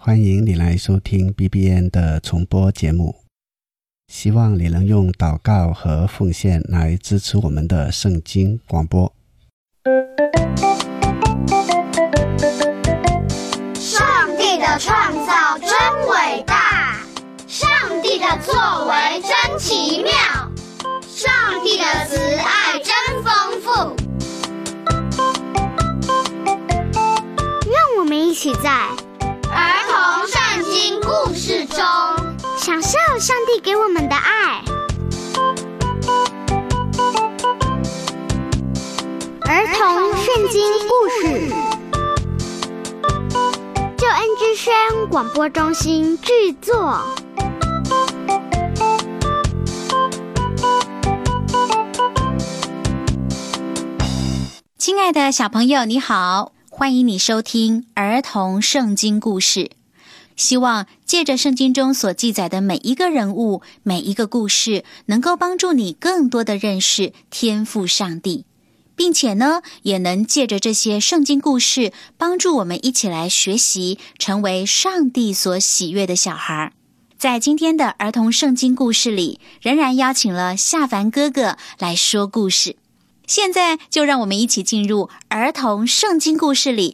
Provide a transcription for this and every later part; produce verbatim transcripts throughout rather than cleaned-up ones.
欢迎你来收听 B B N 的重播节目，希望你能用祷告和奉献来支持我们的圣经广播。 上帝的创造真伟大，上帝的作为真奇妙，上帝的慈爱真丰富。 让我们一起在儿童圣经故事中享受上帝给我们的爱。儿童圣经故事，救恩之声广播中心制作。 亲爱的小朋友，你好，欢迎你收听儿童圣经故事。希望借着圣经中所记载的每一个人物、每一个故事，能够帮助你更多的认识天父上帝，并且呢，也能借着这些圣经故事，帮助我们一起来学习，成为上帝所喜悦的小孩。在今天的儿童圣经故事里，仍然邀请了夏凡哥哥来说故事。现在就让我们一起进入儿童圣经故事里。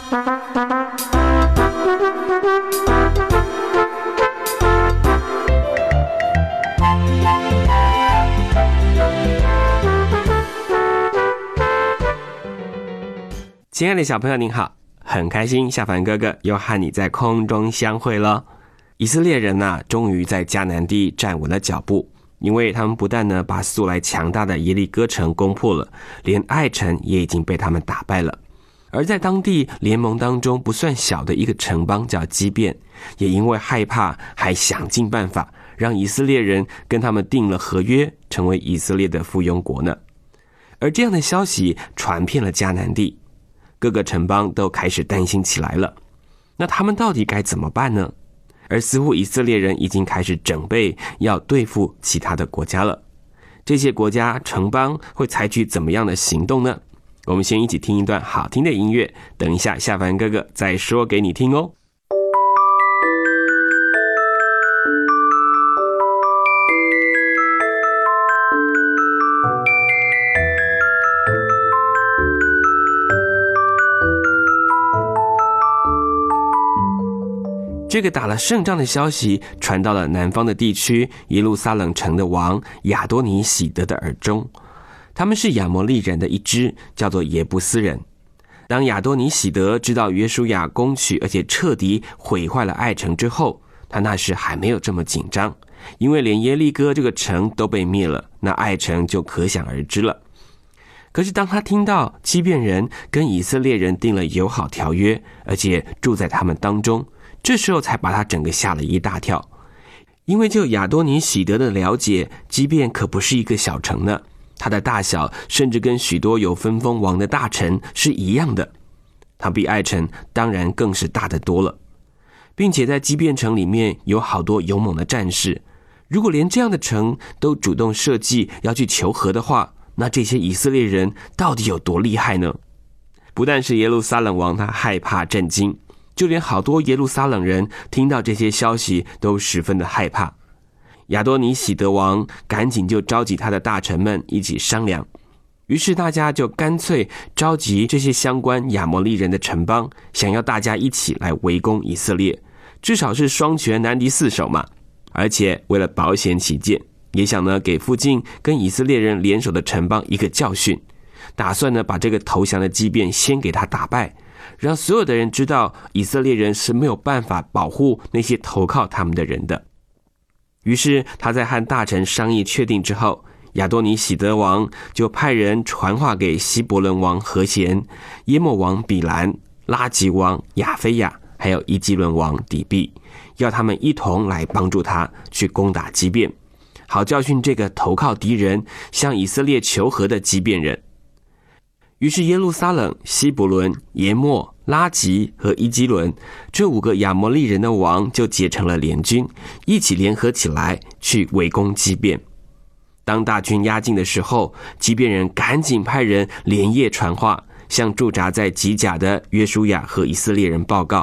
亲爱的小朋友您好，很开心夏凡哥哥又和你在空中相会了。以色列人啊，终于在迦南地站稳了脚步，因为他们不但呢把素来强大的耶利哥城攻破了，连爱城也已经被他们打败了。而在当地联盟当中不算小的一个城邦叫基遍，也因为害怕，还想尽办法让以色列人跟他们订了合约，成为以色列的附庸国呢。而这样的消息传遍了迦南地，各个城邦都开始担心起来了。那他们到底该怎么办呢？而似乎以色列人已经开始准备要对付其他的国家了。这些国家城邦会采取怎么样的行动呢？我们先一起听一段好听的音乐，等一下夏凡哥哥再说给你听哦。这个打了胜仗的消息传到了南方的地区，耶路撒冷城的王亚多尼喜德的耳中。他们是亚摩利人的一支，叫做耶布斯人。当亚多尼喜德知道约书亚攻取而且彻底毁坏了爱城之后，他那时还没有这么紧张，因为连耶利哥这个城都被灭了，那爱城就可想而知了。可是当他听到基遍人跟以色列人订了友好条约，而且住在他们当中，这时候才把他整个吓了一大跳。因为就亚多尼喜德的了解，基遍可不是一个小城呢，它的大小甚至跟许多有分封王的大城是一样的，它比爱城当然更是大得多了，并且在基遍城里面有好多勇猛的战士。如果连这样的城都主动设计要去求和的话，那这些以色列人到底有多厉害呢？不但是耶路撒冷王他害怕震惊，就连好多耶路撒冷人听到这些消息都十分的害怕。亚多尼喜德王赶紧就召集他的大臣们一起商量，于是大家就干脆召集这些相关亚摩利人的城邦，想要大家一起来围攻以色列，至少是双拳难敌四手嘛。而且为了保险起见，也想呢给附近跟以色列人联手的城邦一个教训，打算呢把这个投降的基遍先给他打败，让所有的人知道以色列人是没有办法保护那些投靠他们的人的。于是他在和大臣商议确定之后，亚多尼喜德王就派人传话给希伯伦王和弦、耶莫王比兰、拉吉王亚菲亚，还有伊基伦王底比，要他们一同来帮助他去攻打基遍，好教训这个投靠敌人向以色列求和的基遍人。于是耶路撒冷、希伯伦、耶莫、拉吉和伊基伦这五个亚摩利人的王就结成了联军，一起联合起来去围攻基遍。当大军压境的时候，基遍人赶紧派人连夜传话，向驻扎在吉甲的约书亚和以色列人报告，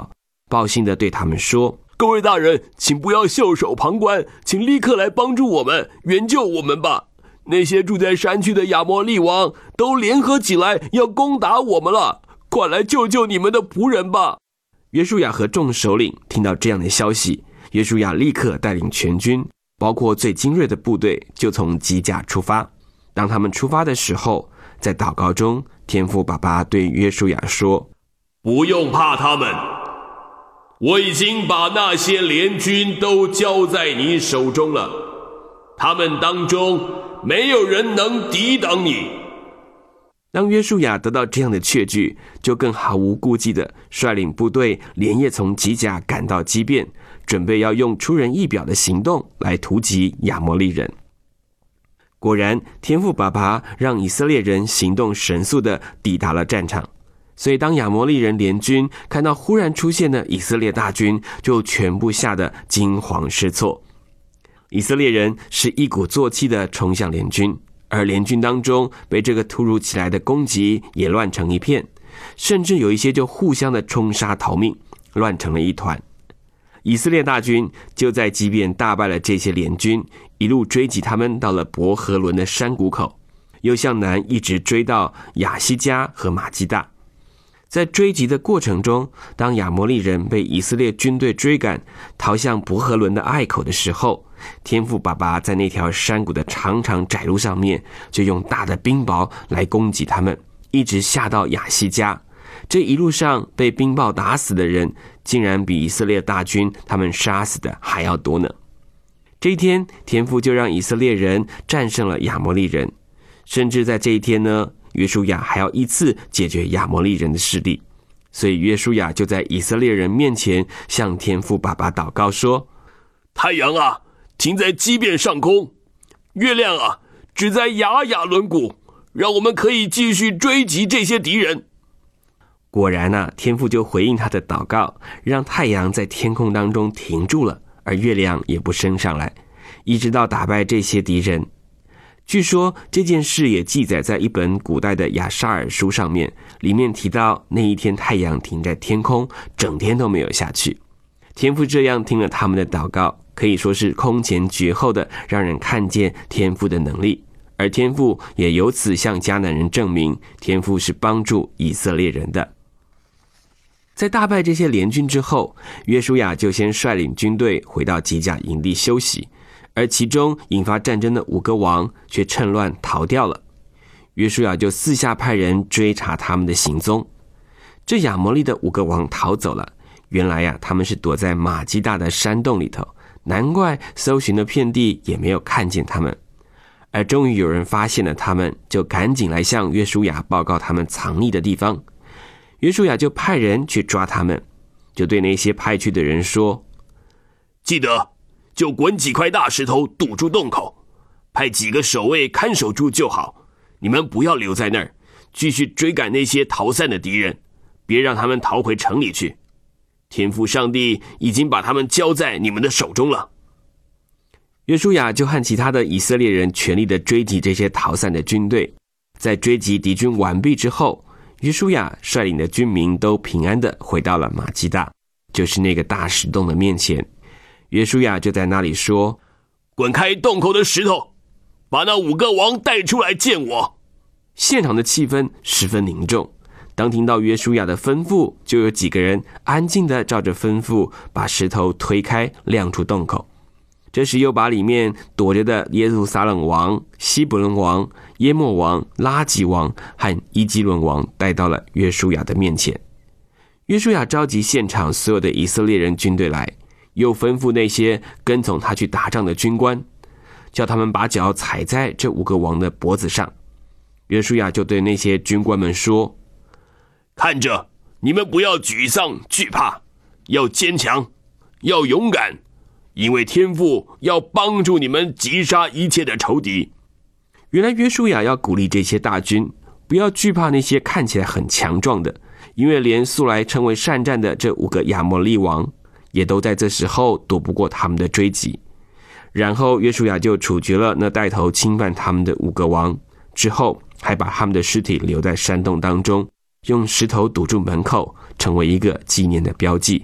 报信的对他们说：各位大人，请不要袖手旁观，请立刻来帮助我们，援救我们吧。那些住在山区的亚摩利王都联合起来要攻打我们了，快来救救你们的仆人吧。约书亚和众首领听到这样的消息，约书亚立刻带领全军，包括最精锐的部队，就从吉甲出发。当他们出发的时候，在祷告中，天父爸爸对约书亚说：不用怕他们，我已经把那些联军都交在你手中了，他们当中没有人能抵挡你。当约书亚得到这样的确据，就更毫无顾忌地率领部队连夜从吉甲赶到基遍，准备要用出人意表的行动来突击亚摩利人。果然，天父爸爸让以色列人行动神速地抵达了战场，所以当亚摩利人联军看到忽然出现的以色列大军，就全部吓得惊慌失措。以色列人是一鼓作气地冲向联军，而联军当中被这个突如其来的攻击也乱成一片，甚至有一些就互相的冲杀逃命，乱成了一团。以色列大军就在基遍大败了这些联军，一路追击他们到了伯和伦的山谷口，又向南一直追到亚西加和马基大。在追击的过程中，当亚摩利人被以色列军队追赶逃向伯和伦的隘口的时候，天父爸爸在那条山谷的长长窄路上面，就用大的冰雹来攻击他们，一直下到亚西加。这一路上被冰雹打死的人，竟然比以色列大军他们杀死的还要多呢。这一天，天父就让以色列人战胜了亚摩利人，甚至在这一天呢，约书亚还要一次解决亚摩利人的势力。所以约书亚就在以色列人面前向天父爸爸祷告说：太阳啊，停在基遍上空；月亮啊，只在雅雅伦谷，让我们可以继续追击这些敌人。果然啊，天父就回应他的祷告，让太阳在天空当中停住了，而月亮也不升上来，一直到打败这些敌人。据说这件事也记载在一本古代的亚沙尔书上面，里面提到那一天太阳停在天空，整天都没有下去。天父这样听了他们的祷告，可以说是空前绝后的让人看见天父的能力，而天父也由此向迦南人证明天父是帮助以色列人的。在大败这些联军之后，约书亚就先率领军队回到吉甲营地休息，而其中引发战争的五个王却趁乱逃掉了。约书亚就私下派人追查他们的行踪。这亚摩利的五个王逃走了，原来呀、啊，他们是躲在马基大的山洞里头，难怪搜寻了遍地也没有看见他们。而终于有人发现了他们，就赶紧来向约书亚报告他们藏匿的地方。约书亚就派人去抓他们，就对那些派去的人说：记得就滚几块大石头堵住洞口，派几个守卫看守住就好，你们不要留在那儿，继续追赶那些逃散的敌人，别让他们逃回城里去。天父上帝已经把他们交在你们的手中了。约书亚就和其他的以色列人全力的追击这些逃散的军队。在追击敌军完毕之后，约书亚率领的军民都平安的回到了马基大，就是那个大石洞的面前。约书亚就在那里说：滚开洞口的石头，把那五个王带出来见我。现场的气氛十分凝重，当听到约书亚的吩咐，就有几个人安静的照着吩咐把石头推开，亮出洞口。这时又把里面躲着的耶路撒冷王、希伯伦王、耶莫王、拉吉王和伊基伦王带到了约书亚的面前。约书亚召集现场所有的以色列人军队来，又吩咐那些跟从他去打仗的军官，叫他们把脚踩在这五个王的脖子上。约书亚就对那些军官们说：看着，你们不要沮丧惧怕，要坚强，要勇敢，因为天父要帮助你们击杀一切的仇敌。原来约书亚要鼓励这些大军，不要惧怕那些看起来很强壮的，因为连素来称为善战的这五个亚摩利王，也都在这时候躲不过他们的追击。然后约书亚就处决了那带头侵犯他们的五个王，之后还把他们的尸体留在山洞当中，用石头堵住门口，成为一个纪念的标记。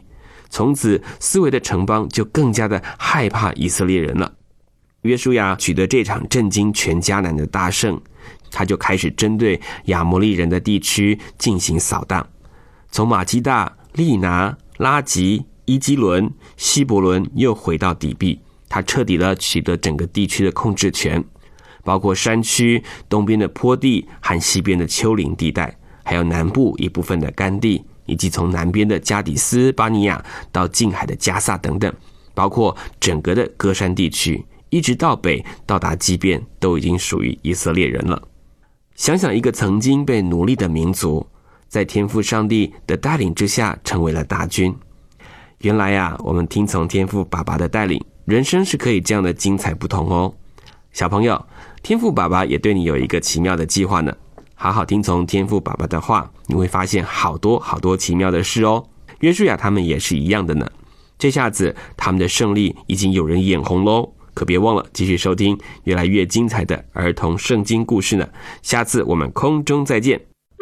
从此四围的城邦就更加的害怕以色列人了。约书亚取得这场震惊全迦南的大胜，他就开始针对亚摩利人的地区进行扫荡，从马基大、利拿、拉吉、伊基伦、希伯伦又回到底壁，他彻底的取得整个地区的控制权，包括山区、东边的坡地和西边的丘陵地带，还有南部一部分的干地，以及从南边的加底斯、巴尼亚到近海的加萨等等，包括整个的歌山地区，一直到北到达基遍，都已经属于以色列人了。想想一个曾经被奴隶的民族，在天父上帝的带领之下成为了大军。原来啊，我们听从天父爸爸的带领，人生是可以这样的精彩不同哦。小朋友，天父爸爸也对你有一个奇妙的计划呢，好好听从天父爸爸的话，你会发现好多好多奇妙的事哦。约书亚他们也是一样的呢，这下子他们的胜利已经有人眼红咯，可别忘了继续收听越来越精彩的儿童圣经故事呢。下次我们空中再见。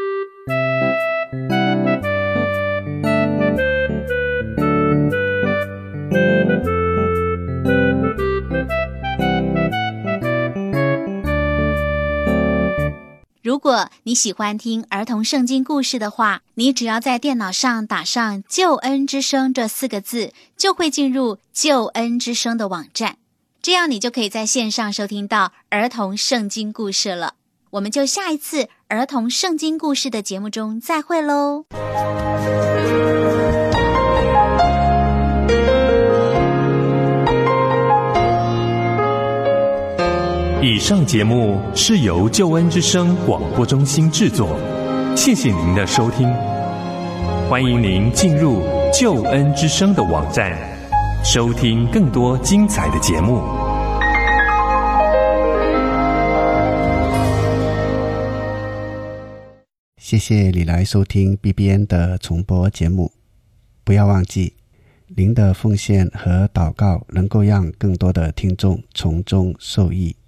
如果你喜欢听儿童圣经故事的话，你只要在电脑上打上救恩之声这四个字，就会进入救恩之声的网站，这样你就可以在线上收听到儿童圣经故事了。我们就下一次儿童圣经故事的节目中再会咯。 以上节目是由救恩之声广播中心制作，谢谢您的收听。欢迎您进入救恩之声的网站，收听更多精彩的节目。 谢谢你来收听 B B N 的重播节目。不要忘记，您的奉献和祷告能够让更多的听众从中受益。